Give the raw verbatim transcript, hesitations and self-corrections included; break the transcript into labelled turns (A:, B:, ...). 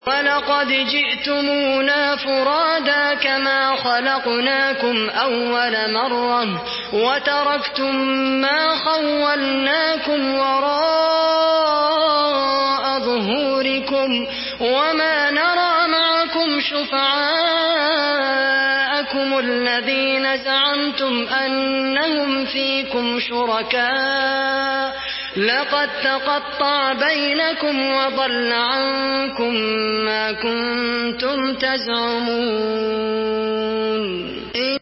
A: وَلَقَدْ جِئْتُمُونَا فُرَادَىٰ كَمَا خَلَقْنَاكُمْ أَوَّلَ مَرَّةٍ وَتَرَكْتُم مَّا خَوَّلْنَاكُمْ وَرَاءَ ظُهُورِكُمْ وَمَا نَرَىٰ مَعَكُمْ شُفَعَاءَكُمُ الَّذِينَ زَعَمْتُمْ أَنَّهُمْ فِيكُمْ شُرَكَاءُ ۚ لَقَد تَّقَطَّعَ بَيْنَكُمْ وَضَلَّ عَنكُم مَّا كُنتُمْ تَزْعُمُونَ.